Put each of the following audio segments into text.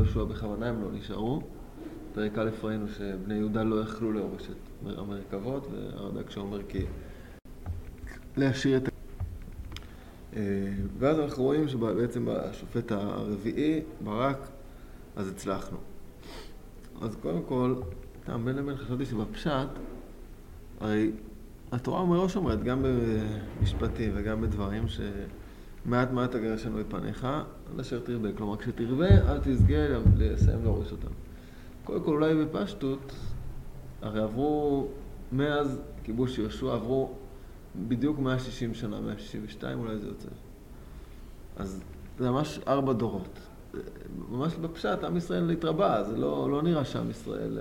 יהושע בכוונה הם לא נשארו. פרק א' ראינו שבני יהודה לא יכלו להורש את המרכבות, והרד"ק שאומר כי להשאיר את... ואז אנחנו רואים שבעצם בשופט הרביעי, ברק, אז הצלחנו. אז קודם כל, בין לבין חשבתי שבפשט, הרי התורה מראש אומרת, גם במשפטים וגם בדברים, שמעט מעט תגרשנו את פניך, עד אשר תרבה. כלומר, כשתרבה, אל תסגה לסיים להוריש אותם. קודם כל, אולי בפשטות, הרי עברו, מאז כיבוש יהושע, עברו בדיוק 160 שנה, 162 אולי זה יוצא. אז זה ממש 4 דורות. ממש בפשט, עם ישראל התרבה, זה לא נראה שעם ישראל,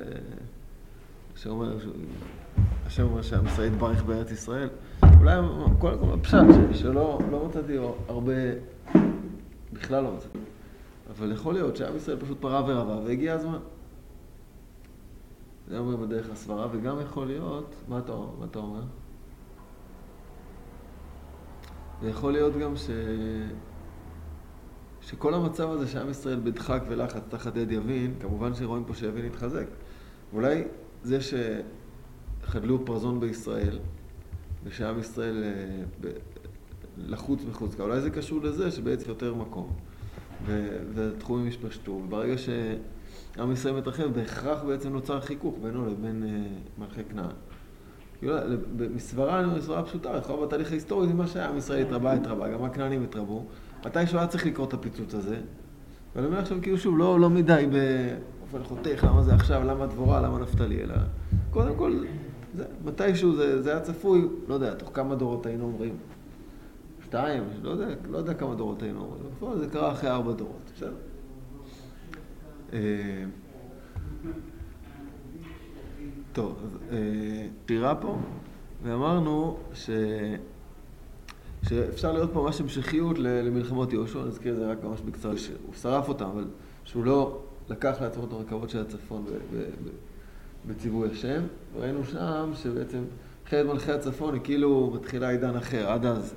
השם אומר שעם ישראל יתברך בארץ ישראל. אולי קודם כל בפשט, שלא מצאתי הרבה, בכלל לא מצאתי. אבל יכול להיות שעם ישראל פשוט פרה ורבה, והגיע הזמן. זה אומר בדרך הסברה, וגם יכול להיות, מה אתה אומר? ויכול להיות גם שכל המצב הזה שעם ישראל בדחק ולחץ תחת יד יבין, כמובן שרואים פה שיבין יתחזק. ואולי זה שחדלו פרזון בישראל, ושעם ישראל לחוץ מחוזקה, אולי זה קשור לזה שבעצם יותר מקום, והתחומים ישפשטו, וברגע שעם ישראל מתרחב, בהכרח בעצם נוצר חיכוך בינו לבין מלכי כנען. מסברה פשוטה, יכול בתהליך ההיסטורי זה מה שהיה, עם ישראל התרבה, גם הכנענים התרבו. מתי שהוא היה צריך לקרוא את הפיצוץ הזה? ואני אומר עכשיו כאילו שוב, לא מדי באופן חותך, למה זה עכשיו, למה דבורה, למה נפתלי, אלא קודם כל, מתישהו זה היה צפוי, לא יודע, תוך כמה דורות היינו אומרים? 2, לא יודע כמה דורות היינו אומרים. בפועל זה קרה אחרי 4 דורות, בסדר? טוב, אז תירה פה, ואמרנו שאפשר לראות פה ממש המשכיות למלחמות יהושע, נזכיר את זה רק ממש בקצרה, שהוא שרף אותם, אבל שהוא לא לקח לעצמו את הרכבות של הצפון בציווי השם, וראינו שם שבעצם אחרי מלכי הצפון היא כאילו מתחילה עידן אחר, עד אז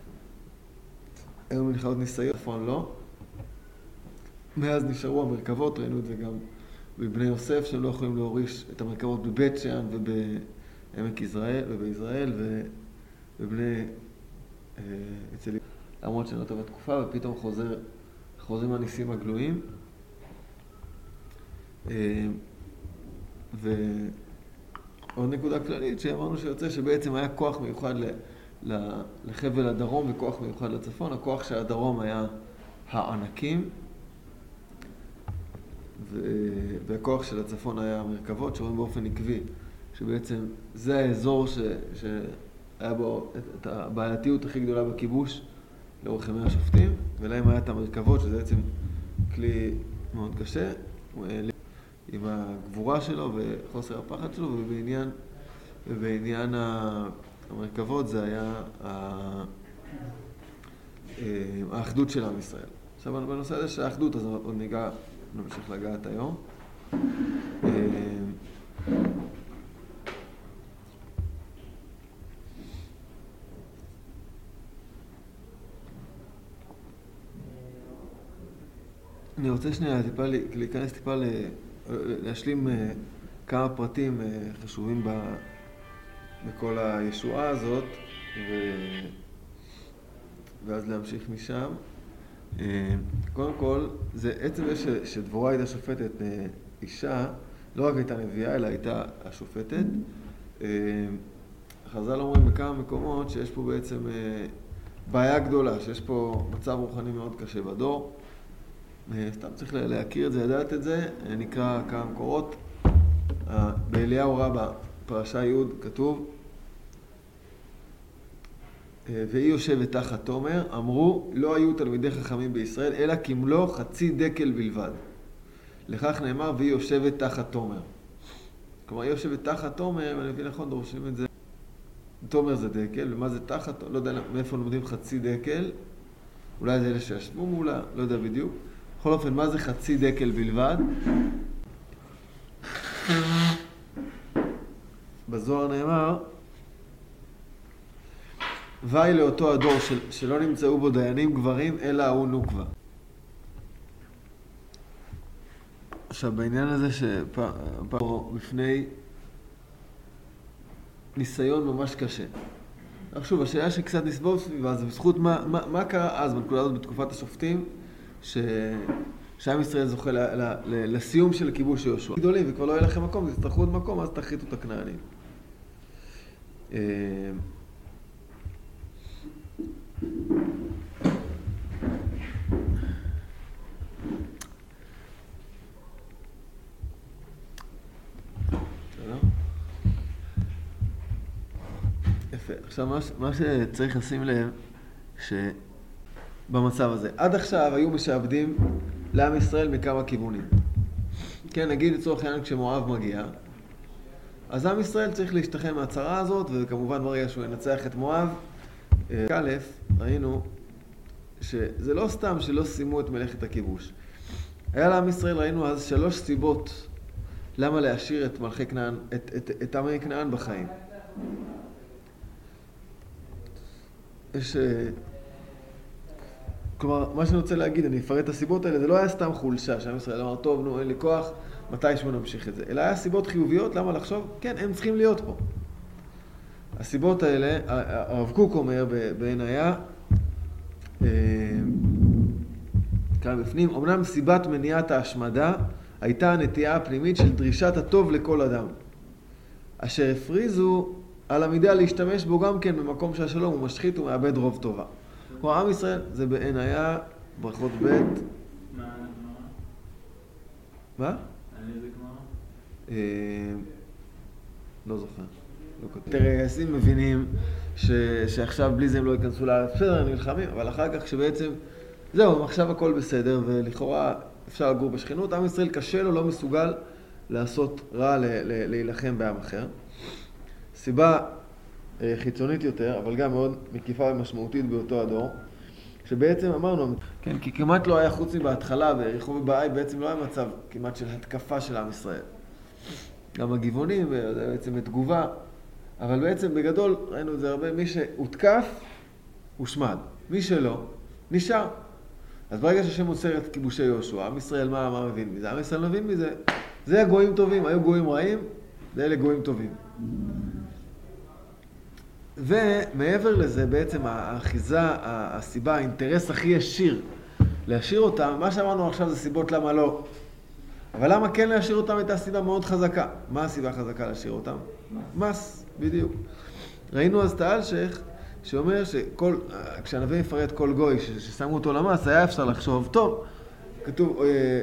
היו מלחמות ניסיון, הצפון לא, מאז נשארו המרכבות, ראינו את זה גם בבני יוסף, שהם לא יכולים להוריש את המרכבות בבית שאן ובעמק ישראל, ובישראל, ובבני אצל למרות שנותר בתקופה, ופתאום חוזרים הניסים הגלויים. ועוד נקודה כללית שאמרנו שיוצא שבעצם היה כוח מיוחד לחבל הדרום וכוח מיוחד לצפון. הכוח של הדרום היה הענקים, והכוח של הצפון היה המרכבות, שרואים באופן עקבי, שבעצם זה האזור שהיה בו את הבעייתיות הכי גדולה בכיבוש לאורך ימי השופטים, ולהם היה את המרכבות, שזה בעצם כלי מאוד קשה, עם הגבורה שלו וחוסר הפחד שלו, ובעניין המרכבות זה היה האחדות של עם ישראל. עכשיו בנושא הזה של האחדות, אז עוד נמשיך לגעת היום. אני רוצה שנייה להיכנס טיפה להשלים כמה פרטים חשובים בכל הישועה הזאת, ואז להמשיך משם. קודם כל, זה עצם שדבורה הייתה שופטת אישה, לא רק הייתה נביאה, אלא הייתה השופטת. חז"ל אומרים בכמה מקומות שיש פה בעצם בעיה גדולה, שיש פה מצב רוחני מאוד קשה בדור. סתם צריך להכיר את זה, לדעת את זה, נקרא כמה מקורות. באליהו רבה, פרשה י' כתוב, והיא יושבת תחת תומר, אמרו, לא היו תלמידי חכמים בישראל, אלא כמלוא חצי דקל בלבד. לכך נאמר, והיא יושבת תחת תומר. כלומר, היא יושבת תחת תומר, ואני מבין נכון, דורשים את זה. תומר זה דקל, ומה זה תחת? לא יודע מאיפה לומדים חצי דקל. אולי זה אלה שישבו מולה, לא יודע בדיוק. בכל אופן, מה זה חצי דקל בלבד? בזוהר נאמר, ואי לאותו הדור שלא נמצאו בו דיינים גברים, אלא ההוא נוקבה. עכשיו, בעניין הזה שפה בפני ניסיון ממש קשה. עכשיו שוב, השאלה שקצת נסבוב סביבה זה בזכות מה קרה אז בנקודה הזאת בתקופת השופטים שעם ישראל זוכה לסיום של כיבוש יהושע. גדולים וכבר לא יהיה לכם מקום, אז תצטרכו עוד מקום, אז תחיתו את הכנענים. יפה. עכשיו, מה שצריך לשים לב, שבמצב הזה, עד עכשיו היו משעבדים לעם ישראל מכמה כיוונים. כן, נגיד לצורך העניין כשמואב מגיע, אז עם ישראל צריך להשתחרר מהצרה הזאת, וכמובן ברגע שהוא ינצח את מואב, א', ראינו שזה לא סתם שלא סיימו את מלאכת הכיבוש. היה לעם ישראל, ראינו אז 3 סיבות למה להשאיר את מלכי כנען, את עמי כנען בחיים. יש... כלומר, מה שאני רוצה להגיד, אני אפרט את הסיבות האלה, זה לא היה סתם חולשה, שעם ישראל אמר, טוב, נו, אין לי כוח, מתישהו נמשיך את זה. אלא היה סיבות חיוביות, למה לחשוב? כן, הם צריכים להיות פה. הסיבות האלה, הרב קוק אומר בעינייה, כאן בפנים, אמנם סיבת מניעת ההשמדה הייתה הנטייה הפנימית של דרישת הטוב לכל אדם, אשר הפריזו על המידה להשתמש בו גם כן במקום שהשלום הוא משחית ומאבד רוב טובה. כמו עם ישראל, זה בעינייה, ברכות ב' מה? על איזה גמרא? לא זוכר. טייסים מבינים שעכשיו בלי זה הם לא ייכנסו לארץ. בסדר, הם נלחמים, אבל אחר כך שבעצם, זהו, עכשיו הכל בסדר, ולכאורה אפשר לגור בשכנות. עם ישראל קשה לו, לא מסוגל לעשות רע, להילחם בעם אחר. סיבה חיצונית יותר, אבל גם מאוד מקיפה ומשמעותית באותו הדור, שבעצם אמרנו, כן, כי כמעט לא היה חוץ מבהתחלה, ויריחו ובאי בעצם לא היה מצב כמעט של התקפה של עם ישראל. גם הגבעונים, בעצם בתגובה, אבל בעצם בגדול ראינו את זה הרבה, מי שהותקף, הושמד. מי שלא, נשאר. אז ברגע שהשם מוסר את כיבושי יהושע, עם ישראל מה מבין מזה? עם ישראל מבין מזה. זה הגויים טובים, היו גויים רעים, זה אלה גויים טובים. ומעבר לזה, בעצם האחיזה, הסיבה, האינטרס הכי ישיר להשאיר אותם, מה שאמרנו עכשיו זה סיבות למה לא. אבל למה כן להשאיר אותם הייתה סיבה מאוד חזקה. מה הסיבה החזקה להשאיר אותם? מס, בדיוק. ראינו אז את האלשך שאומר כשהנביא מפרט כל גוי ששמו אותו למס, היה אפשר לחשוב, טוב, כתוב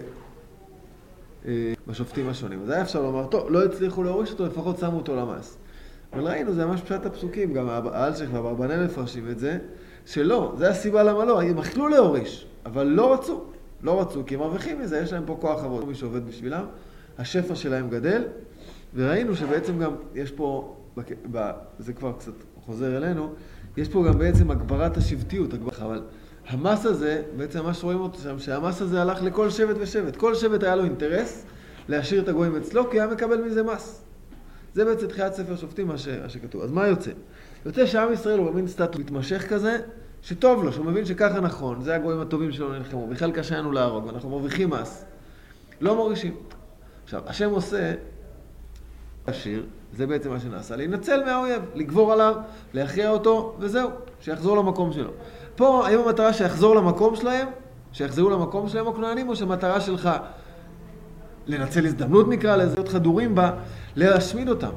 בשופטים השונים, אז היה אפשר לומר, טוב, לא הצליחו להוריש אותו, לפחות שמו אותו למס. אבל ראינו, זה ממש פשט הפסוקים, גם האלשך והברבנאל מפרשים את זה, שלא, זה הסיבה למה לא, הם יכלו להוריש, אבל לא רצו, כי הם מרוויחים מזה, יש להם פה כוח עבוד, מי שעובד בשבילם, השפע שלהם גדל, וראינו שבעצם גם יש פה, זה כבר קצת חוזר אלינו, יש פה גם בעצם הגברת השבטיות, אבל המס הזה, בעצם מה שרואים אותו שם, שהמס הזה הלך לכל שבט ושבט, כל שבט היה לו אינטרס להשאיר את הגויים אצלו, כי היה מקבל מזה מס. זה בעצם תחיית ספר שופטים מה שכתוב. אז מה יוצא? יוצא שעם ישראל הוא במין סטטוס מתמשך כזה, שטוב לו, שהוא מבין שככה נכון, זה הגויים הטובים שלו נלחמו, בכלל קשה לנו להרוג, ואנחנו מרוויחים מס. לא מורישים. עכשיו, השם עושה השיר, זה בעצם מה שנעשה, להינצל מהאויב, לגבור עליו, להכריע אותו, וזהו, שיחזור למקום שלו. פה, האם המטרה שיחזור למקום שלהם, שיחזרו למקום שלהם הכנענים, או שהמטרה שלך לנצל הזדמנות נקרא לזה, להיות חדורים בה, להשמיד אותם.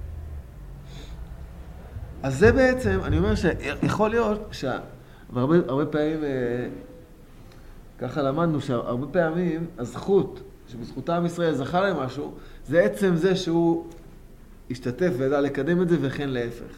אז זה בעצם, אני אומר שיכול להיות, והרבה פעמים, ככה למדנו שהרבה פעמים הזכות, שבזכותה עם ישראל זכה למשהו, זה עצם זה שהוא השתתף וידע לקדם את זה וכן להפך.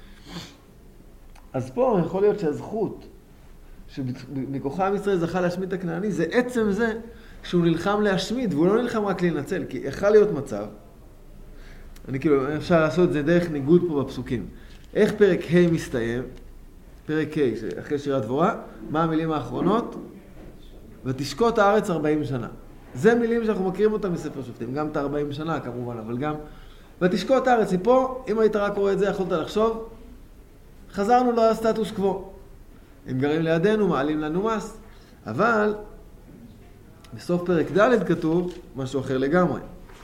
אז פה יכול להיות שהזכות שמכוחה עם ישראל זכה להשמיד את הכנעני, זה עצם זה שהוא נלחם להשמיד, והוא לא נלחם רק להינצל, כי יכול להיות מצב, אני כאילו, אפשר לעשות את זה דרך ניגוד פה בפסוקים. איך פרק ה' מסתיים? פרק ה', אחרי שירת דבורה, מה המילים האחרונות? ותשקוט הארץ 40 שנה. זה מילים שאנחנו מכירים אותם מספר שופטים, גם את 40 שנה כמובן, אבל גם ותשקוט הארץ. מפה, אם היית רק קורא את זה, יכולת לחשוב, חזרנו לסטטוס קוו. הם גרים לידינו, מעלים לנו מס, אבל בסוף פרק ד' כתוב משהו אחר לגמרי.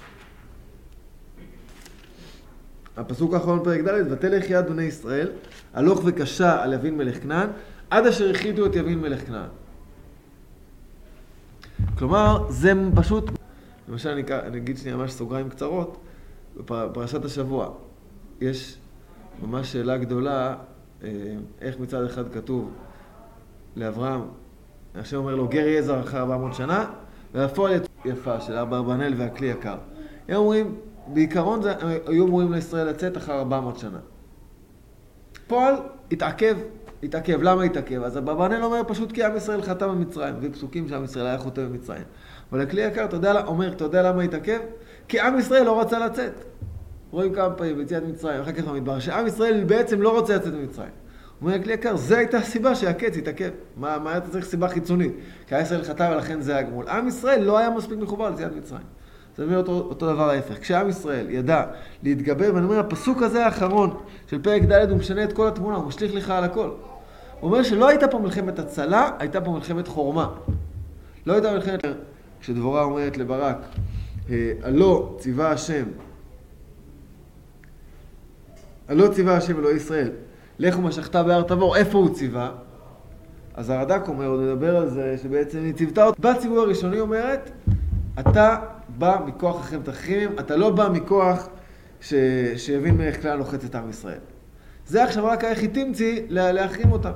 הפסוק האחרון פרק ד', ותלך יד בני ישראל, הלוך וקשה על יבין מלך כנען, עד אשר הכיתו את יבין מלך כנען. כלומר, זה פשוט, למשל אני אגיד שנייה ממש סוגריים קצרות, בפרשת השבוע יש ממש שאלה גדולה, איך מצד אחד כתוב לאברהם, השם אומר לו, גר יהיה זרעך 400 שנה, והפועל יפה של אברבנאל והכלי יקר. הם אומרים, בעיקרון היו אמורים לישראל לצאת אחר 400 שנה. פועל התעכב. למה התעכב? אז אברבנאל אומר פשוט כי עם ישראל חטא במצרים, ופסוקים שעם ישראל היה חוטא במצרים. אבל הכלי יקר, אתה יודע למה התעכב? כי עם ישראל לא רצה לצאת. רואים כמה פעמים ביציאת מצרים, אחר כך במדבר, שעם ישראל בעצם לא רוצה לצאת ממצרים. אומר הכלי יקר, זו הייתה הסיבה שהקץ התעכב. מה אתה צריך סיבה חיצונית? כי עם ישראל חטא ולכן זה הגמול. עם ישראל לא היה מספיק מחובר ליציאת מצרים. זה אומר אותו דבר ההפך. כשעם ישראל ידע להתגבר, ואני אומר, הפסוק הזה האחרון של פרק ד' הוא משנה את כל התמונה, הוא משליך לך על הכל. הוא אומר שלא הייתה פה מלחמת הצלה, הייתה פה מלחמת חורמה. לא הייתה מלחמת... כשדבורה אומרת לברק, הלא ציווה השם אלוהי ישראל, לך ומשכת בהר תבור, איפה הוא ציווה? אז הרד"ק אומר, הוא מדבר על זה שבעצם היא ציוותה אותה. בציווי הראשוני אומרת, אתה בא מכוח אחרים תחרים, אתה לא בא מכוח שיבין מלך כנען לוחץ את עם ישראל. זה עכשיו רק איך היא תמציא להחרים אותם.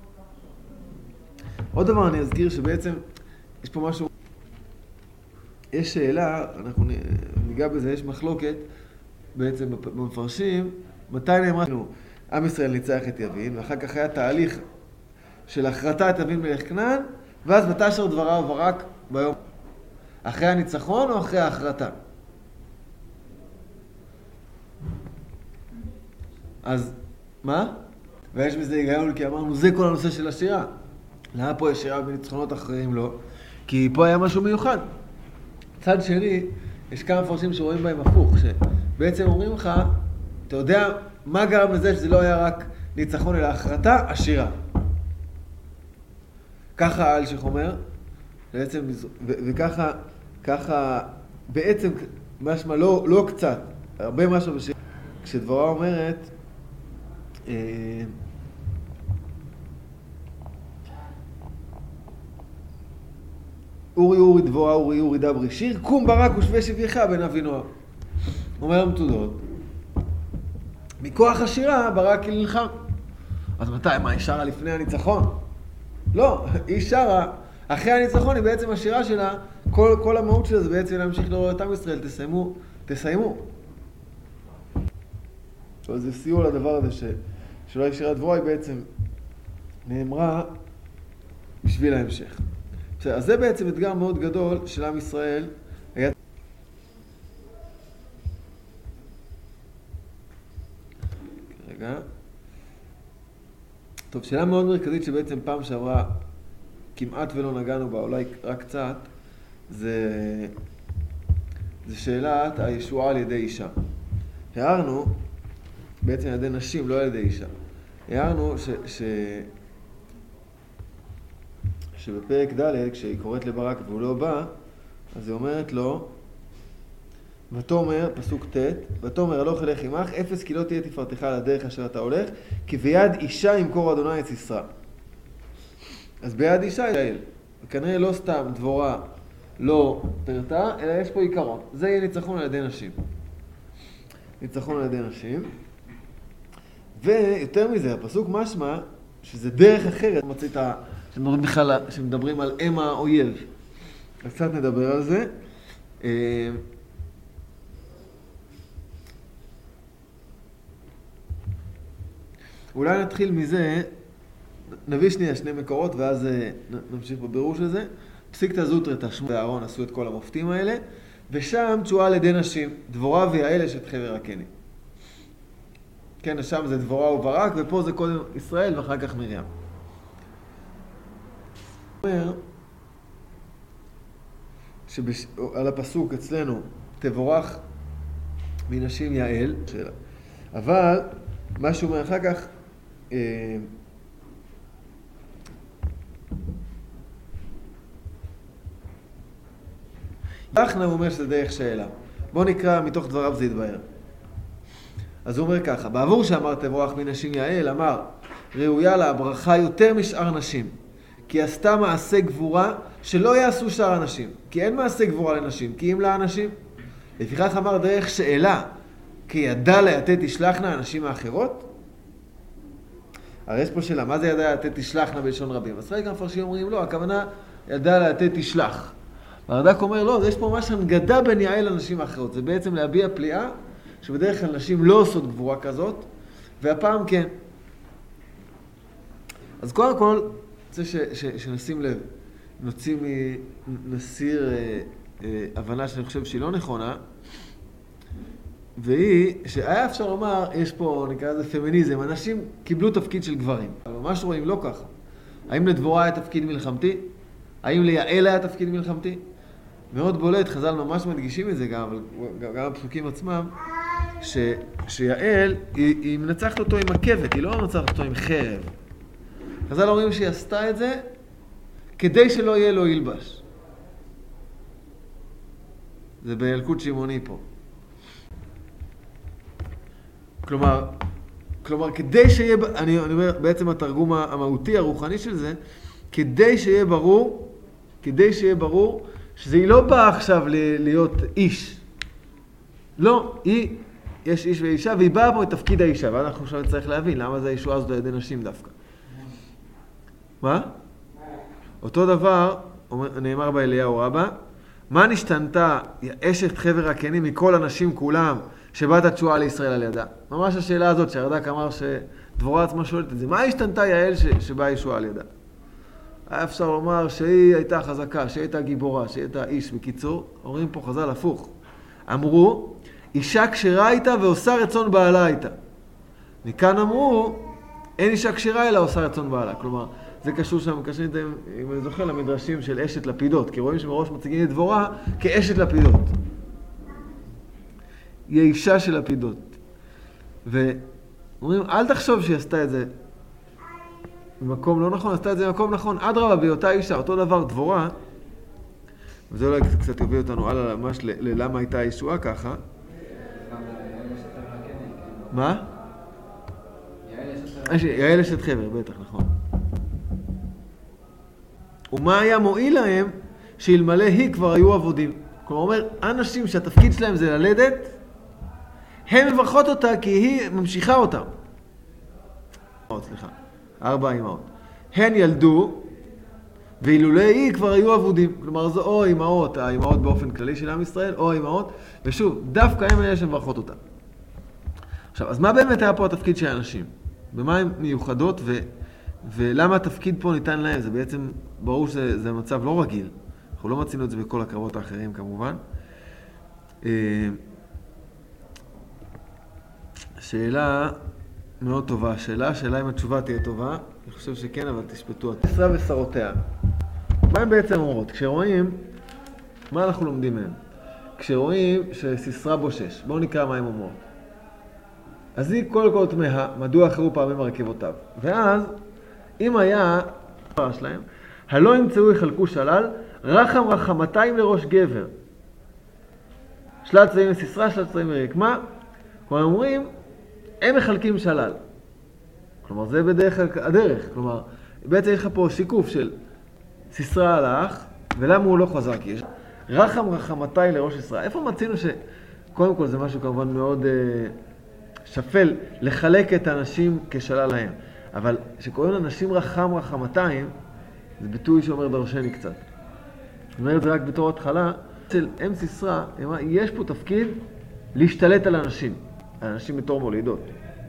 עוד דבר אני אזכיר שבעצם יש פה משהו, יש שאלה, אנחנו ניגע בזה, יש מחלוקת בעצם במפרשים, מתי נאמר לנו, עם ישראל ניצח את יבין, ואחר כך היה תהליך של הכרתת יבין מלך כנען, ואז ותשר דברה וברק ביום. אחרי הניצחון או אחרי ההכרתה? אז, מה? ויש בזה היגיון כי אמרנו, זה כל הנושא של השירה. למה פה יש שירה בניצחונות אחרים לא? כי פה היה משהו מיוחד. צד שני, יש כמה מפרשים שרואים בהם הפוך, שבעצם אומרים לך, אתה יודע מה גרם לזה שזה לא היה רק ניצחון אלא הכרתה? השירה. ככה אלשיך אומר, בעצם, וככה בעצם משמע לא קצת, הרבה משהו בשיר. כשדבורה אומרת, אורי דבורה, אורי דברי שיר, קום ברק ושווה שביך בן אבינועם. אומר המתודות, מכוח השירה ברק היא נלחם. אז מתי? מה, היא שרה לפני הניצחון? לא, היא שרה, אחרי הניצחון היא בעצם השירה שלה, כל המהות שלה זה בעצם להמשיך לעורר את עם ישראל, תסיימו. אז זה סיוע לדבר הזה שאולי שירת דבורה היא בעצם נאמרה בשביל ההמשך. אז זה בעצם אתגר מאוד גדול של עם ישראל. רגע. טוב, שאלה מאוד מרכזית שבעצם פעם שעברה כמעט ולא נגענו בה, אולי רק קצת, זה שאלת הישועה על ידי אישה. הערנו, בעצם על ידי נשים, לא על ידי אישה. הערנו שבפרק ד' כשהיא קוראת לברק והוא לא בא, אז היא אומרת לו, ותאמר, פסוק ט', ותאמר הלוך אלך עמך, אפס כי לא תהיה תפארתך על הדרך אשר אתה הולך, כי ביד אישה ימכור אדוני את סיסרא. אז ביד אישה יעל. וכנראה לא סתם דבורה לא פרטה, אלא יש פה עיקרון. זה יהיה ניצחון על ידי נשים. ניצחון על ידי נשים. ויותר מזה, הפסוק משמע שזה דרך אחרת. מצאת שמדברים על אם האויב. אז קצת נדבר על זה. אולי נתחיל מזה, נביא שני מקורות ואז נמשיך בבירור של זה. פסיקתא זוטרתא, שמואל ואהרון עשו את כל המופתים האלה, ושם תשועה על ידי נשים, דבורה ויעל אשת חבר הקני. כן, שם זה דבורה וברק, ופה זה קודם ישראל ואחר כך מרים. אומר שעל הפסוק אצלנו תבורך מנשים יעל, אבל מה שהוא אומר אחר כך, תשלחנה, הוא אומר שזה דרך שאלה. בואו נקרא מתוך דבריו זה יתבהר. אז הוא אומר ככה, בעבור שאמר תבורך מנשים יעל, אמר, ראויה לה ברכה יותר משאר נשים, כי עשתה מעשה גבורה שלא יעשו שאר הנשים, כי אין מעשה גבורה לנשים, כי אם לה אנשים. לפיכך אמר דרך שאלה, כי ידע ליתד תשלחנה הנשים האחרות? הרי יש פה שאלה, מה זה ידע ליתד תשלחנה בלשון רבים? אז גם מפרשים אומרים, לא, הכוונה ידע ליתד תשלח. והרד"ק אומר, לא, יש פה ממש הנגדה בין יעל לנשים האחרות. זה בעצם להביע פליאה, שבדרך כלל נשים לא עושות גבורה כזאת, והפעם כן. אז קודם כל, רוצה שנשים לב, נסיר הבנה שאני חושב שהיא לא נכונה, והיא שהיה אפשר לומר, יש פה, נקרא לזה פמיניזם, אנשים קיבלו תפקיד של גברים. אבל ממש רואים לא ככה. האם לדבורה היה תפקיד מלחמתי? האם ליעל היה תפקיד מלחמתי? מאוד בולט, חז"ל ממש מדגישים את זה גם, אבל גם הפסוקים עצמם, שיעל, היא מנצחת אותו עם עקבת, היא לא מנצחת אותו עם חרב. חז"ל אומרים שהיא עשתה את זה כדי שלא יהיה לו ילבש. זה בילקוט שמעוני פה. כלומר, כדי שיהיה, אני אומר, בעצם התרגום המהותי, הרוחני של זה, כדי שיהיה ברור, שזה לא בא עכשיו להיות איש. לא, יש איש ואישה, והיא באה פה את תפקיד האישה, ואנחנו עכשיו צריך להבין למה זה הישועה הזאת על ידי נשים דווקא. מה? אותו דבר, נאמר באליהו רבה, מה נשתנתה אשת חבר הקנים מכל הנשים כולם, שבת התשועה לישראל על ידה? ממש השאלה הזאת שהרד"ק אמר שדבורה עצמה שואלת את זה. מה השתנתה יעל שבאה ישועה על ידה? היה אפשר לומר שהיא הייתה חזקה, שהיא הייתה גיבורה, שהיא הייתה איש. בקיצור, אומרים פה חז"ל הפוך. אמרו, אישה כשרה איתה ועושה רצון בעלה איתה. מכאן אמרו, אין אישה כשרה אלא עושה רצון בעלה. כלומר, זה קשור שם, אם אני זוכר, למדרשים של אשת לפידות, כי רואים שמראש מציגים את דבורה כאשת לפידות. היא האישה של לפידות. ואומרים, אל תחשוב שהיא עשתה את זה במקום לא נכון, עשתה את זה במקום נכון, אדרבה, בהיותה אישה, אותו דבר דבורה, וזה אולי קצת יוביל אותנו הלאה ממש ללמה הייתה הישועה ככה. מה? יעל אשת חבר, בטח, נכון. ומה היה מועיל להם שאלמלא היא כבר היו עבודים? כלומר, אומר, אנשים שהתפקיד שלהם זה ללדת, הם מברכות אותה כי היא ממשיכה אותם. סליחה, 4 אמהות. הן ילדו, ואילולא היא כבר היו עבודים. כלומר, זו או אמהות, האמהות באופן כללי של עם ישראל, או אמהות, ושוב, דווקא הם אלה שמברכות אותה. עכשיו, אז מה באמת היה פה התפקיד של האנשים? במה הן מיוחדות ולמה התפקיד פה ניתן להם? זה בעצם ברור שזה מצב לא רגיל. אנחנו לא מצינו את זה בכל הקרבות האחרים כמובן. שאלה מאוד טובה. שאלה אם התשובה תהיה טובה. אני חושב שכן, אבל תשפטו. סיסרא ושרותיה. מה הם בעצם אומרות? כשרואים, מה אנחנו לומדים מהם? כשרואים שסיסרא בושש. בואו נקרא מה הם אומרות. אז היא כל כל תמהה, מדוע אחרו פעמים מרכבותיו. ואז, אם היה, שלהם, הלא ימצאו יחלקו שלל, רחם רחמתיים לראש גבר. שלל צבעים לסיסרא, שלל צבעים לרקמה. כלומר, אומרים, הם מחלקים שלל. כלומר, זה בדרך הדרך. כלומר, בעצם יש לך פה שיקוף של סיסרא הלך, ולמה הוא לא חזר? כי יש רחם רחמתיים לראש ישראל. איפה מצינו קודם כל זה משהו כמובן מאוד שפל, לחלק את האנשים כשלל להם. אבל שקוראים לאנשים רחם רחמתיים, זה ביטוי שאומר דרשני קצת. אני אומר את זה רק בתור התחלה. אצל אם סיסרא, יש פה תפקיד להשתלט על אנשים. האנשים בתור מולידות.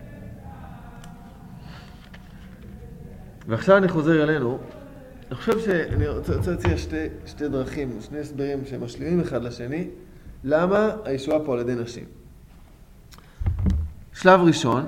ועכשיו אני חוזר אלינו. אני חושב שאני רוצה להציע שתי דרכים, שני הסברים שמשלימים אחד לשני, למה הישועה פה על ידי נשים. שלב ראשון,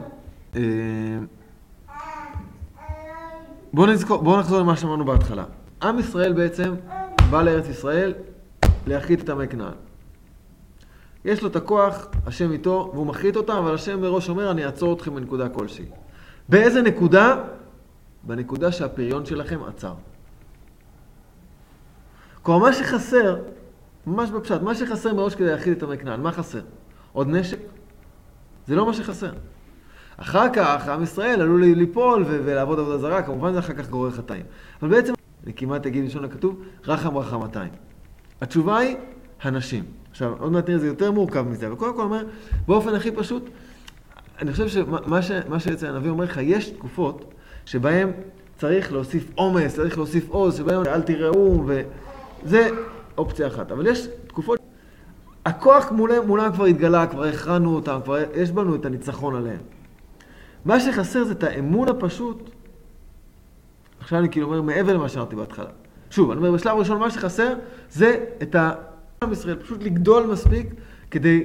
בואו נחזור למה שאמרנו בהתחלה. עם ישראל בעצם בא לארץ ישראל להחית את עמי כנען. יש לו את הכוח, השם איתו, והוא מחית אותם, אבל השם מראש אומר, אני אעצור אתכם בנקודה כלשהי. באיזה נקודה? בנקודה שהפריון שלכם עצר. כלומר, מה שחסר ממש בפשט. מה שחסר מראש כדי להכיל את עמי כנען, מה חסר? עוד נשק? זה לא מה שחסר. אחר כך, עם ישראל עלו ליפול ולעבוד עבודה זרה, כמובן זה אחר כך גורר חטאים. אבל בעצם, אני כמעט אגיד לשון הכתוב, רחם רחמתיים. התשובה היא, הנשים. עכשיו, עוד מעט נראה, זה יותר מורכב מזה, אבל קודם כל אומר, באופן הכי פשוט, אני חושב שמה שיצא הנביא אומר לך, יש תקופות שבהן צריך להוסיף אומץ, צריך להוסיף עוז, שבהן אל תראו, וזה אופציה אחת. אבל יש תקופות, הכוח מולם כבר התגלה, כבר הכרענו אותם, כבר יש בנו את הניצחון עליהם. מה שחסר זה את האמון הפשוט. עכשיו אני כאילו אומר מעבר למה שאמרתי בהתחלה. שוב, אני אומר בשלב ראשון מה שחסר זה את עם ישראל, פשוט לגדול מספיק כדי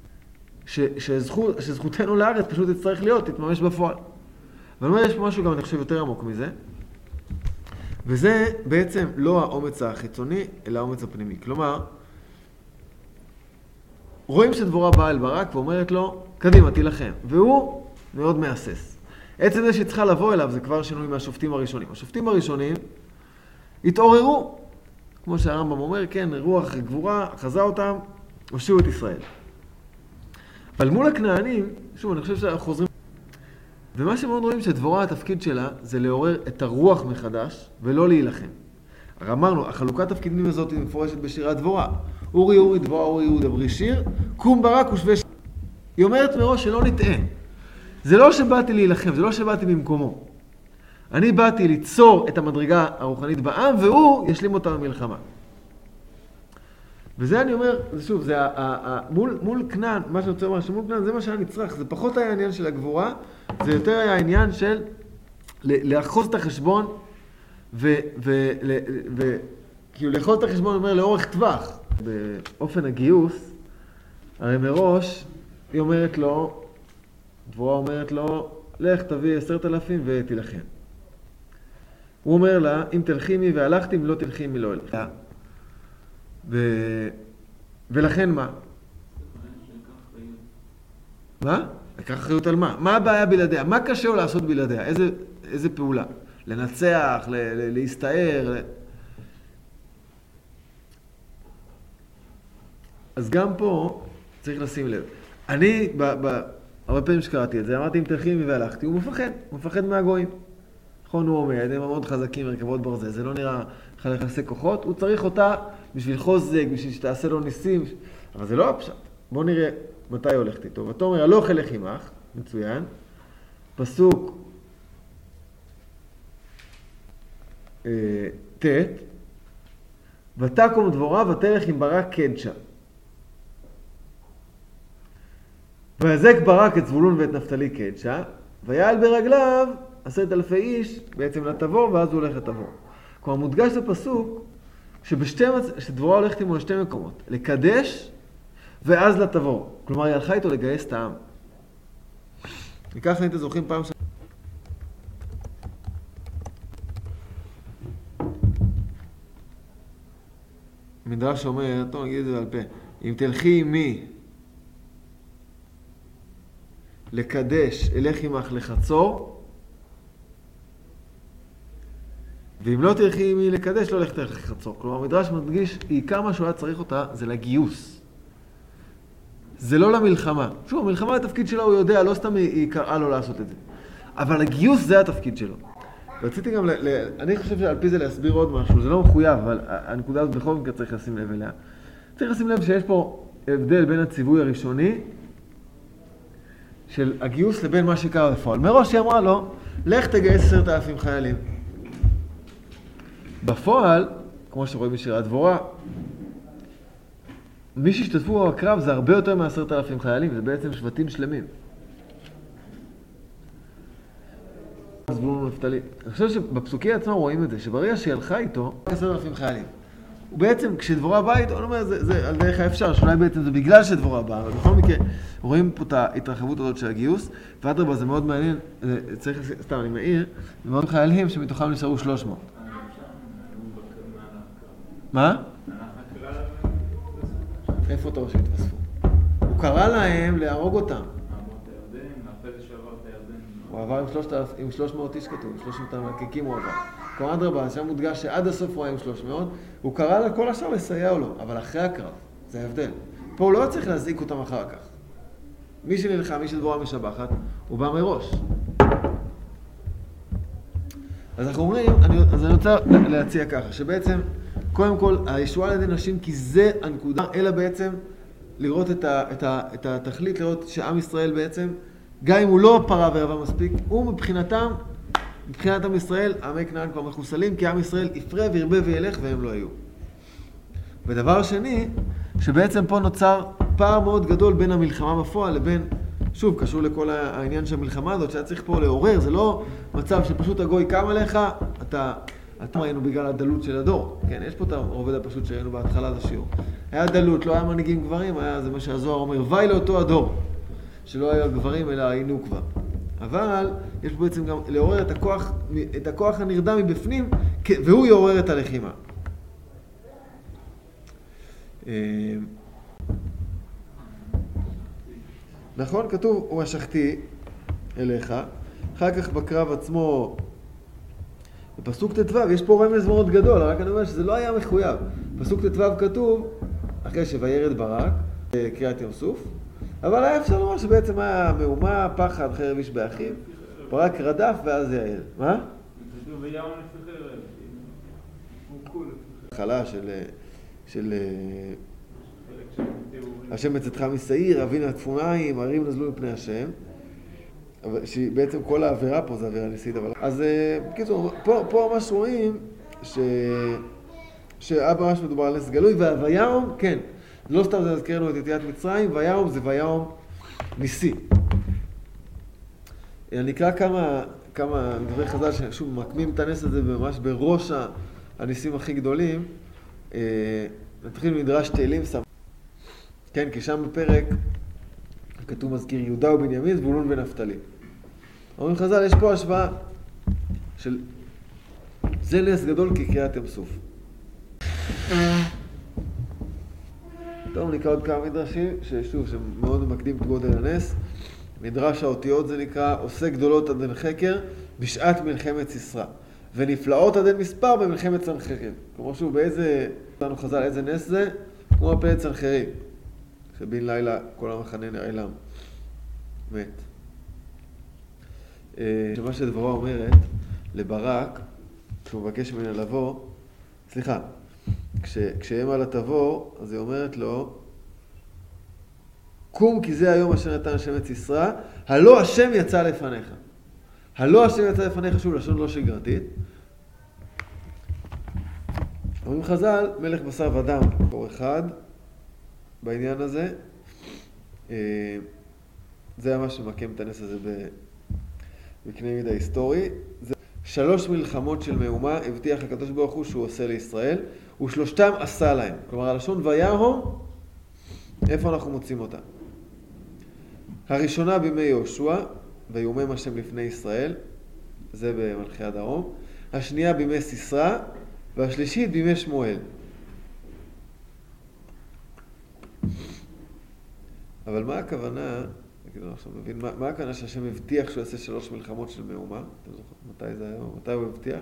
שזכותנו לארץ פשוט תצטרך להיות, תתממש בפועל. ואני אומר, יש פה משהו גם אני חושב יותר עמוק מזה, וזה בעצם לא האומץ החיצוני, אלא האומץ הפנימי. כלומר, רואים שדבורה באה אל ברק ואומרת לו, קדימה, תילחם. והוא מאוד מאסס. עצם זה שצריכה לבוא אליו זה כבר שינוי מהשופטים הראשונים. השופטים הראשונים התעוררו, כמו שהרמב"ם אומר, כן, רוח גבורה, חזה אותם, הושיעו את ישראל. אבל מול הכנענים, שוב, אני חושב שאנחנו חוזרים, ומה שמאוד רואים שדבורה התפקיד שלה זה לעורר את הרוח מחדש ולא להילחם. הרי אמרנו, החלוקת תפקידים הזאת היא מפורשת בשירת דבורה. אורי אורי דבורה אורי יהודה דברי שיר, קום ברק ושווה שיר. היא אומרת מראש שלא נטעה. זה לא שבאתי להילחם, זה לא שבאתי במקומו. אני באתי ליצור את המדרגה הרוחנית בעם, והוא ישלים אותה במלחמה. וזה אני אומר, שוב, זה מול כנען, מה שאני רוצה לומר, שמול כנען זה מה שהיה נצרך, זה פחות היה העניין של הגבורה, זה יותר היה העניין של לאחוז את החשבון, וכאילו לאחוז את החשבון אומר לאורך טווח. באופן הגיוס, הרי מראש, היא אומרת לו, דבורה אומרת לו, לך תביא 10,000 ותילחם. הוא אומר לה, אם תלכי מי והלכתי, אם לא תלכי מי לא הלכתי. ולכן מה? מה? לקח אחריות על מה? מה הבעיה בלעדיה? מה קשה לו לעשות בלעדיה? איזה פעולה? לנצח, להסתער? אז גם פה צריך לשים לב. אני, הרבה פעמים שקראתי את זה, אמרתי אם תלכי מי והלכתי, הוא מפחד מהגויים. נכון, הוא עומד, הם מאוד חזקים, מרכבות ברזל, זה לא נראה יחסי כוחות, הוא צריך אותה בשביל חוזק, בשביל שתעשה לו ניסים, אבל זה לא הפשט. בואו נראה מתי הולכת איתו. ותאמר, הלוך אלך עמך, מצוין, פסוק ט', ותקום דבורה ותלך עם ברק קדשה. ויזק ברק את זבולון ואת נפתלי קדשה, ויעל ברגליו 10,000 איש בעצם לתבור, ואז הוא הולך לתבור. כלומר, מודגש לפסוק שדבורה הולכת עמו לשתי מקומות, לקדש ואז לתבור. כלומר, היא הלכה איתו לגייס את העם. וככה הייתם זוכרים פעם מדרש אומר, טוב נגיד את זה בעל פה, אם תלכי עמי לקדש, אלך עמך לחצור, ואם לא תלכי עמי לקדש, לא הולכת לחצור. כלומר, המדרש מדגיש, עיקר מה שהוא היה צריך אותה, זה לגיוס. זה לא למלחמה. שוב, המלחמה התפקיד שלה הוא יודע, לא סתם היא קראה לו לעשות את זה. אבל הגיוס זה התפקיד שלו. רציתי גם, אני חושב שעל פי זה להסביר עוד משהו, זה לא מחויב, אבל הנקודה הזאת בכל מקרה צריך לשים לב אליה. צריך לשים לב שיש פה הבדל בין הציווי הראשוני, של הגיוס לבין מה שקרה בפועל. מראש היא אמרה לו, לך תגייס 10,000 חיילים. בפועל, כמו שרואים בשירת דבורה, מי שהשתתפו בקרב זה הרבה יותר מ10,000 חיילים, זה בעצם שבטים שלמים. זבולון ונפתלי. אני חושב שבפסוקי עצמם רואים את זה, שברגע שהיא הלכה איתו, 10,000 חיילים. ובעצם כשדבורה באה איתו, אני אומר, זה על דרך האפשר, שאולי בעצם זה בגלל שדבורה באה, אבל בכל מקרה, רואים פה את ההתרחבות הזאת של הגיוס, ואדרבה, זה מאוד מעניין, צריך, סתם, אני מעיר, זה מאוד חיילים שמתוכם נשארו 300. מה? איפה אתה רואה שהתווספו? הוא קרא להם להרוג אותם. הוא עבר עם 300 איש כתוב, 300 המלקקים הוא עבר. כלומר אדרבה, שם מודגש שעד הסוף הוא היה עם 300, הוא קרא לכל השאר לסייע לו, אבל אחרי הקרב, זה ההבדל. פה הוא לא צריך להזעיק אותם אחר כך. מי שנלחם, מי שדבורה משבחת, הוא בא מראש. אז אנחנו אומרים, אז אני רוצה להציע ככה, שבעצם, קודם כל, הישועה על ידי נשים, כי זה הנקודה, אלא בעצם לראות את התכלית, לראות שעם ישראל בעצם, גם אם הוא לא פרה ורבה מספיק, הוא מבחינת עם ישראל, עמי כנען כבר מחוסלים, כי עם ישראל יפרה וירבה וילך והם לא היו. ודבר שני, שבעצם פה נוצר פער מאוד גדול בין המלחמה בפועל לבין, שוב, קשור לכל העניין של המלחמה הזאת, שהיה צריך פה לעורר, זה לא מצב שפשוט הגוי קם עליך, אתה ראינו בגלל הדלות של הדור, כן, יש פה את הרובד הפשוט שראינו בהתחלה את השיעור. היה דלות, לא היה מנהיגים גברים, זה מה שהזוהר אומר, וי לאותו הדור, שלא היו גברים אלא היינו כבר. אבל יש פה בעצם גם לעורר את הכוח הנרדם מבפנים, והוא יעורר את הלחימה. נכון? כתוב, הוא משכתי אליך. אחר כך בקרב עצמו, בפסוק ט"ו, יש פה רמז מאוד גדול, רק אני אומר שזה לא היה מחויב. בפסוק ט"ו כתוב, אחרי שוירד ברק, קריאת ים סוף, אבל היה אפשר לומר שבעצם היה מהומה, פחד, חרב איש באחיו, ברק רדף ואז יעל. מה? כתוב ויעל לפי חרב, הוא כול. התחלה של השם מצאתך משעיר, אבין הצפוניים, הרים נזלו מפני השם. בעצם כל העבירה פה זה עבירה ניסית, אבל... אז בקיצור, פה ממש רואים שאבא ממש מדובר על נס גלוי, והווירום, כן, לא סתם זה הזכרנו את יציאת מצרים, וירום זה וירום ניסי. אני אקרא כמה דברי חז"ל ששוב מקמים את הנס הזה ממש בראש הניסים הכי גדולים. נתחיל מדרש תהילים סמך. כן, כי שם בפרק כתוב מזכיר יהודה ובנימין, זבולון ונפתלי. אומרים חז"ל, יש פה השוואה של זה נס גדול כקריאת ים סוף. טוב, נקרא עוד כמה מדרשים, ששוב, שמאוד מקדים את גודל הנס. מדרש האותיות זה נקרא, עושה גדולות עד אין חקר בשעת מלחמת סיסרא, ונפלאות עד אין מספר במלחמת סנחריב. כלומר שוב, באיזה, לנו חז"ל, איזה נס זה? כמו הפלט סנחריב, שבין לילה כל המחנה נעלם, מת. שמה שדבורה אומרת לברק, כשהוא מבקש ממנה לבוא, סליחה, כשאמה לה תבוא, אז היא אומרת לו, קום כי זה היום אשר נתן השם את סיסרא, הלא השם יצא לפניך. הלא השם יצא לפניך, שוב, לשון לא שגרתית. אומרים חז"ל, מלך בשר ודם, פה אחד, בעניין הזה. זה היה מה שמקם את הנס הזה בקנה מידה היסטורי. 3 מלחמות של מהומה הבטיח הקדוש ברוך הוא שהוא עושה לישראל, ושלושתם עשה להם. כלומר, הלשון ויהום, איפה אנחנו מוצאים אותה? הראשונה בימי יהושע, ויומם השם לפני ישראל, זה במלכי הדרום. השנייה בימי סיסרא, והשלישית בימי שמואל. אבל מה הכוונה, מה הכוונה שהשם הבטיח שהוא יעשה 3 מלחמות של מהומה? אתם זוכרים מתי זה היה? מתי הוא הבטיח?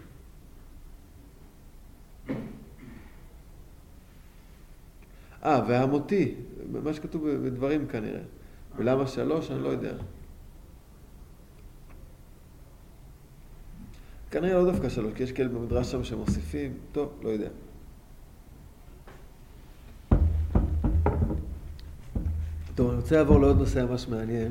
והמותי, מה שכתוב בדברים כנראה. ולמה 3? אני לא יודע. כנראה לא דווקא 3, כי יש כאלה במדרש שם שמוסיפים. טוב, לא יודע. טוב, אני רוצה לעבור לעוד נושא ממש מעניין.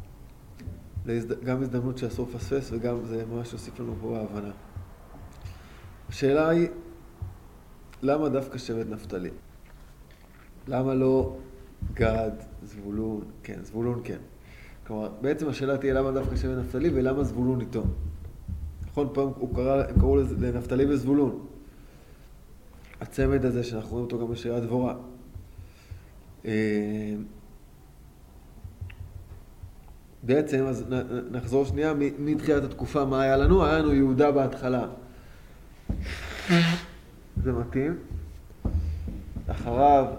גם הזדמנות שאסור לפספס וגם זה ממש הוסיף לנו פה ההבנה. השאלה היא, למה דווקא שבט נפתלי? למה לא גד, זבולון? כן, זבולון כן. כלומר, בעצם השאלה תהיה למה דווקא שבט נפתלי ולמה זבולון איתו. נכון, פעם הם קראו לנפתלי וזבולון. הצמד הזה שאנחנו רואים אותו גם בשירת דבורה. בעצם, אז נחזור שנייה, מתחילת התקופה מה היה לנו? היה לנו יהודה בהתחלה. זה מתאים. אחריו,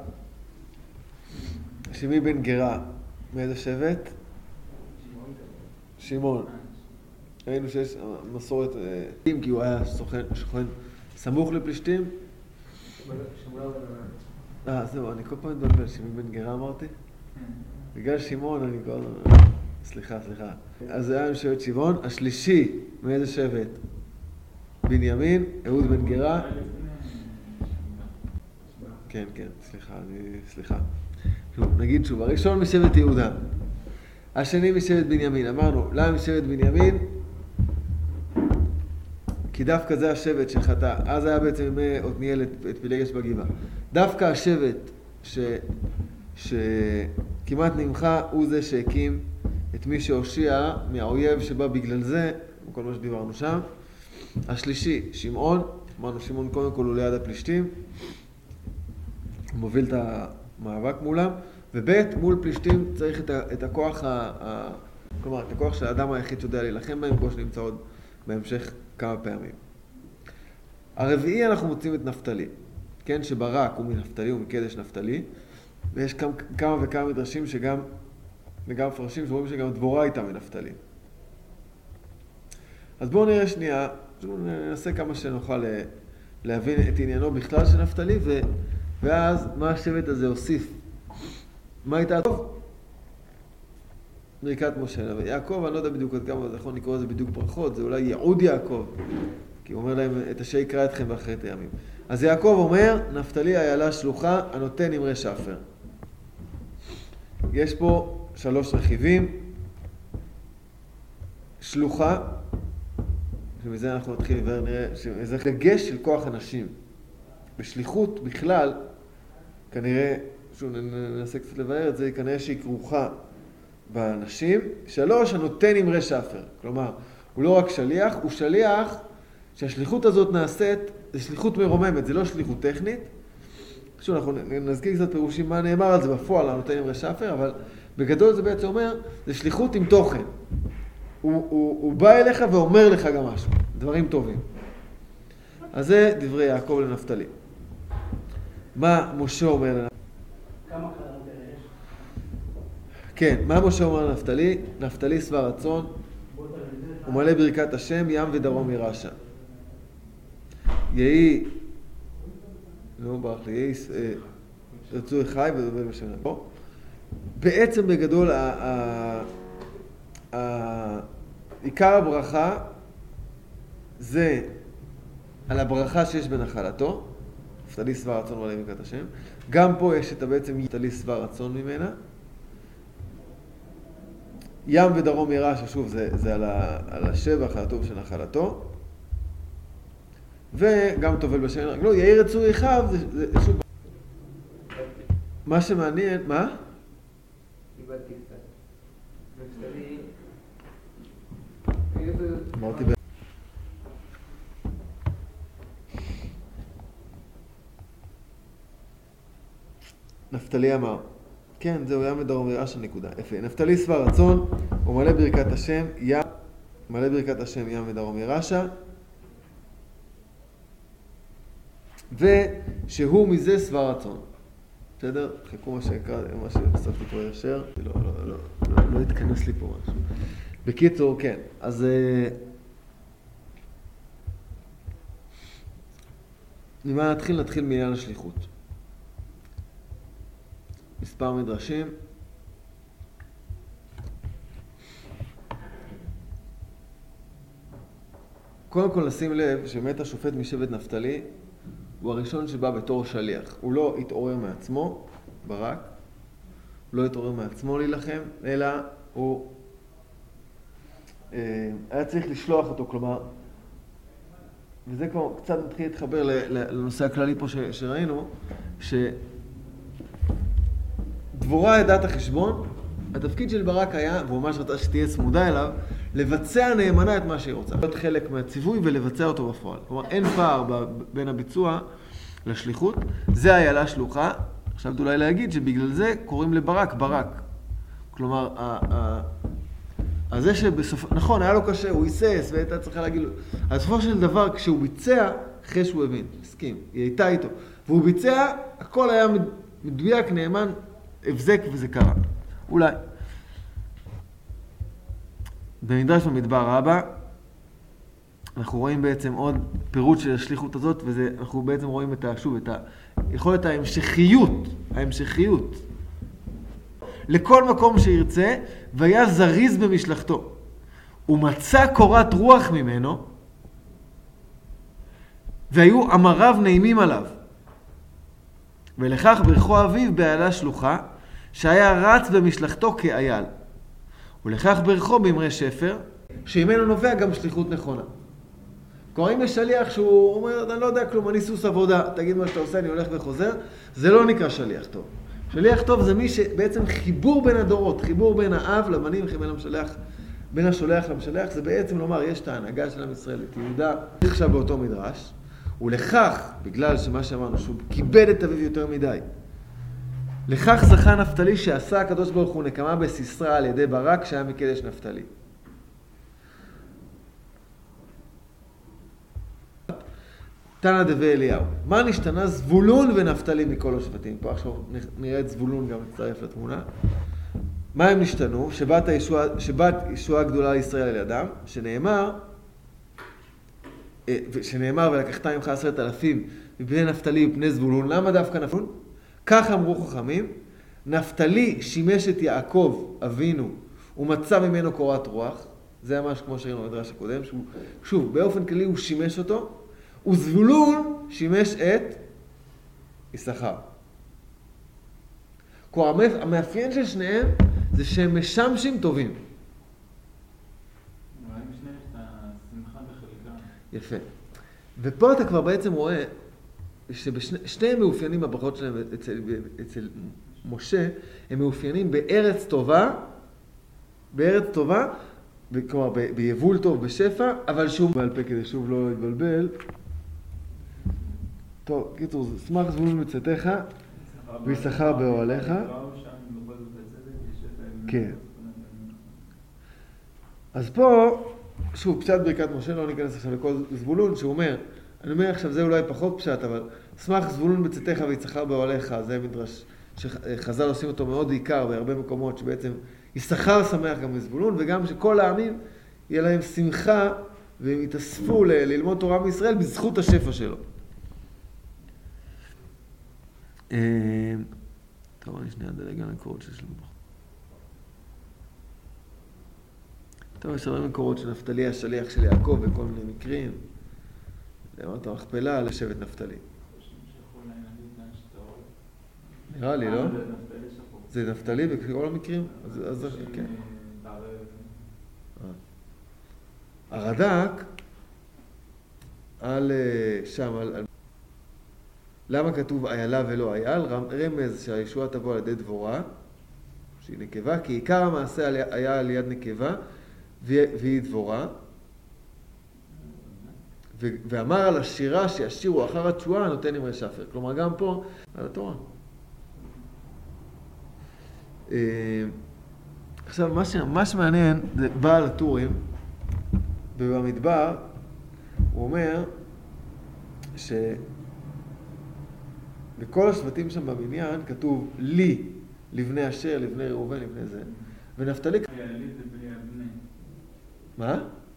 שמעי בן גרה, מאיזה שבט? שמעון. ראינו שיש מסורת, כי הוא היה שוכן סמוך לפלישתים. זהו, אני כל פעם מדבר, שמעון בן גרה אמרתי? בגלל שמעון אני כל... סליחה. אז זה היה עם שבט שמעון. השלישי, מאיזה שבט? בנימין, אהוד בן גרה. כן, סליחה. נגיד שוב, הראשון משבט יהודה. השני משבט בנימין. אמרנו, למה משבט בנימין? כי דווקא זה השבט שחטא. אז היה בעצם ימי עתניאל את פילגש בגבעה. דווקא השבט שכמעט נמחה הוא זה שהקים את מי שהושיע מהאויב שבא בגלל זה, כל מה שדיברנו שם. השלישי, שמעון. אמרנו, שמעון קודם כל הוא ליד הפלישתים. הוא מוביל את המאבק מולם. ובית מול פלישתים צריך את הכוח, כלומר, את הכוח של האדם היחיד שיודע להילחם בהם, כמו שנמצא עוד בהמשך כמה פעמים. הרביעי אנחנו מוצאים את נפתלי, כן, שברק הוא מנפתלי, הוא מקדש נפתלי, ויש כמה וכמה מדרשים וגם מפרשים שאומרים שגם דבורה הייתה מנפתלי. אז בואו נראה שנייה, ננסה כמה שנוכל להבין את עניינו בכלל של נפתלי, ואז מה השבט הזה הוסיף. מה הייתה טוב? ברכת משה. יעקב, אני לא יודע בדיוק עד כמה, זה יכול לקרוא לזה בדיוק ברכות, זה אולי ייעוד יעקב, כי הוא אומר להם, את אשר יקרא אתכם באחרית הימים. אז יעקב אומר, נפתלי איילה שלוחה, הנותן אמרי שפר. יש פה 3 רכיבים. שלוחה, שמזה אנחנו נתחיל ונראה, שזה דגש של כוח אנשים. בשליחות בכלל, כנראה, ננסה קצת לבאר את זה, כנראה שהיא כרוכה באנשים. 3, הנותן אמרי שפר. כלומר, הוא לא רק שליח, הוא שליח שהשליחות הזאת נעשית, זה שליחות מרוממת, זה לא שליחות טכנית. שוב, אנחנו נזכיר קצת פירושים מה נאמר על זה בפועל, הנותן אמרי שפר, אבל בגדול זה בעצם אומר, זה שליחות עם תוכן. הוא בא אליך ואומר לך גם משהו, דברים טובים. אז זה דברי יעקב לנפתלי. מה משה אומר לנפתלי? כמה חלום יש? כן, מה משה אומר לנפתלי? נפתלי שבע רצון, הוא מלא ברכת השם, ים ודרום ירשה. יהי, רצוי חי ודובר בשם נבו. בעצם בגדול, עיקר הברכה זה על הברכה שיש בנחלתו, נפתלי שבע רצון מלא ברכת השם. גם פה יש את בעצם נפתלי שבע רצון ממנה. ים ודרום ירשה, שוב, זה על השבח הטוב של נחלתו. וגם טובל בשם רגלו, יהי רצוי אחיו, זה שוב. מה שמעניין, מה? קיבלתי קצת. נפתלי... אמרתי נפתלי אמר, כן, זהו, ים ודרום ירשה, נקודה. יפה. נפתלי שבע רצון, הוא מלא ברכת השם, מלא ברכת השם, ים ודרום ירשה. ושהוא מזה שבע רצון. בסדר? חכו מה שבסוף לקרוא ישר, לא התכנס לי פה משהו. בקיצור, כן. אז ממה נתחיל מעניין השליחות. מספר מדרשים. קודם כל נשים לב שבאמת השופט משבט נפתלי הוא הראשון שבא בתור שליח. הוא לא התעורר מעצמו, ברק, הוא לא התעורר מעצמו להילחם, אלא הוא היה צריך לשלוח אותו, כלומר, וזה כבר קצת מתחיל להתחבר לנושא הכללי פה שראינו, שדבורה ידעת החשבון, התפקיד של ברק היה, והוא ממש רצה שתהיה צמודה אליו, לבצע נאמנה את מה שהיא רוצה. להיות חלק מהציווי ולבצע אותו בפועל. כלומר, אין פער בין הביצוע לשליחות. זה איילה שלוחה. עכשיו אולי להגיד שבגלל זה קוראים לברק ברק. כלומר, זה שבסוף, נכון, היה לו קשה, הוא היסס והייתה צריכה להגיד לו. אבל בסופו של דבר, כשהוא ביצע, אחרי שהוא הבין, הסכים, היא הייתה איתו. והוא ביצע, הכל היה מדויק, נאמן, הבזק וזה קרה. אולי. במדרש במדבר רבה, אנחנו רואים בעצם עוד פירוט של השליחות הזאת, ואנחנו בעצם רואים שוב את יכולת ההמשכיות. לכל מקום שירצה, והיה זריז במשלחתו. הוא מצא קורת רוח ממנו, והיו אמריו נעימים עליו. ולכך ברכו אביו בעלה שלוחה, שהיה רץ במשלחתו כאייל. ולכך ברכו באמרי שפר, שממנו נובע גם שליחות נכונה. כלומר, אם יש שליח שהוא אומר, אני לא יודע כלום, אני סוס עבודה, תגיד מה שאתה עושה, אני הולך וחוזר, זה לא נקרא שליח טוב. שליח טוב זה מי שבעצם חיבור בין הדורות, חיבור בין האב לבנים, בין השולח למשלח, זה בעצם לומר, יש את ההנהגה של עם ישראל, את יהודה, עכשיו באותו מדרש, ולכך, בגלל שמה שאמרנו, שהוא כיבד את אביו יותר מדי, לכך זכה נפתלי שעשה הקדוש ברוך הוא נקמה בסיסרא על ידי ברק שהיה מקדש נפתלי. תנא דבי אליהו. מה נשתנה זבולון ונפתלי מכל השבטים? פה עכשיו נראה את זבולון גם מצטרף לתמונה. מה הם נשתנו? שבת ישועה גדולה לישראל על ידם, שנאמר ולקחת ממך 10,000 מבני נפתלי ובני זבולון. למה דווקא נפתלי? כך אמרו חכמים, נפתלי שימש את יעקב אבינו ומצא ממנו קורת רוח. זה ממש כמו שראינו במדרש הקודם, שוב, באופן כללי הוא שימש אותו, וזבולון שימש את יששכר. כלומר, המאפיין של שניהם זה שהם משמשים טובים. אולי בשניהם יש את השמחה בחלקה. יפה. ופה אתה כבר בעצם רואה ששניהם מאופיינים בברכות שלהם אצל משה, הם מאופיינים בארץ טובה, כלומר ביבול טוב, בשפע, אבל שוב בעל פה כדי שוב לא להתבלבל. טוב, קיצור, שמח זבולון מצאתך ויששכר באוהליך. כן. אז פה, שוב, פשט ברכת משה, לא ניכנס עכשיו לכל זבולון, שהוא אומר, אני אומר עכשיו, זה אולי פחות פשט, אבל שמח זבולון מצאתך ויששכר באוהליך, זה מדרש שחז"ל עושים אותו מאוד עיקר בהרבה מקומות, שבעצם יששכר שמח גם מזבולון, וגם שכל העמים יהיה להם שמחה, והם יתאספו ללמוד תורה מישראל בזכות השפע שלו. טוב, אני שנייה אדלג על המקורות של שלמה. טוב, יש הרבה מקורות של נפתלי השליח של יעקב בכל מיני מקרים. אמרת מכפלה על שבט נפתלי. נראה לי, לא? זה נפתלי בכל המקרים? אז כן. הרד"ק על שם, למה כתוב איילה ולא אייל? רמז שהישועה תבוא על ידי דבורה, שהיא נקבה, כי עיקר המעשה היה על יד נקבה, והיא דבורה. ואמר על השירה שישירו אחר התשועה נותן אמרי שפר. כלומר גם פה על התורה. עכשיו מה שממש מעניין זה בעל הטורים, ובמדבר הוא אומר בכל השבטים שם בבניין כתוב לי, לבני אשר, לבני ראובן, לבני זה. ונפתלי... לי זה בלי הבני. מה?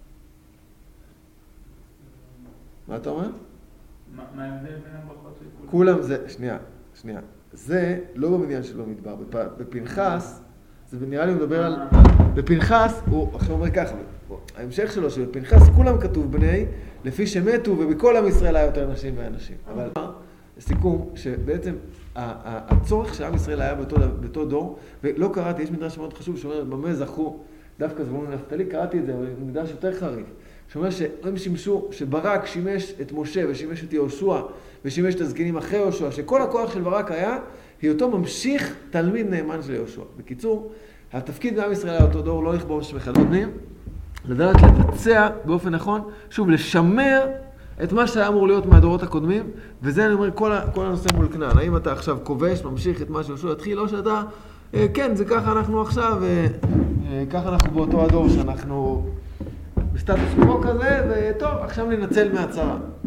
מה אתה אומר? מה ההבדל בין הברכות של כולם זה... שנייה. זה לא במניין של במדבר. בפנחס, זה נראה לי מדבר על... בפנחס, הוא עכשיו אומר ככה, ההמשך שלו שבפנחס כולם כתוב בני, לפי שמתו, ובכל עם ישראל היה יותר נשים ואנשים. אבל... לסיכום, שבעצם הצורך שעם ישראל היה באותו דור, ולא קראתי, יש מדרש מאוד חשוב שאומר, במה זכו דווקא זבולון ונפתלי, קראתי את זה, אבל מדרש יותר חריף, שאומר שהם שימשו, שברק שימש את משה ושימש את יהושע, ושימש את הזקנים אחרי יהושע, שכל הכוח של ברק היה, היותו ממשיך תלמיד נאמן של יהושע. בקיצור, התפקיד בעם ישראל היה אותו דור, לא לכבוש מחלונים, לדעת לבצע באופן נכון, שוב, לשמר את מה שהיה אמור להיות מהדורות הקודמים, וזה אני אומר כל הנושא מול כנען. האם אתה עכשיו כובש, ממשיך את מה שיהושע התחיל, או שאתה, כן, זה ככה אנחנו עכשיו, ככה אנחנו באותו הדור שאנחנו בסטטוס קוו כזה, וטוב, עכשיו ננצל מהצרה.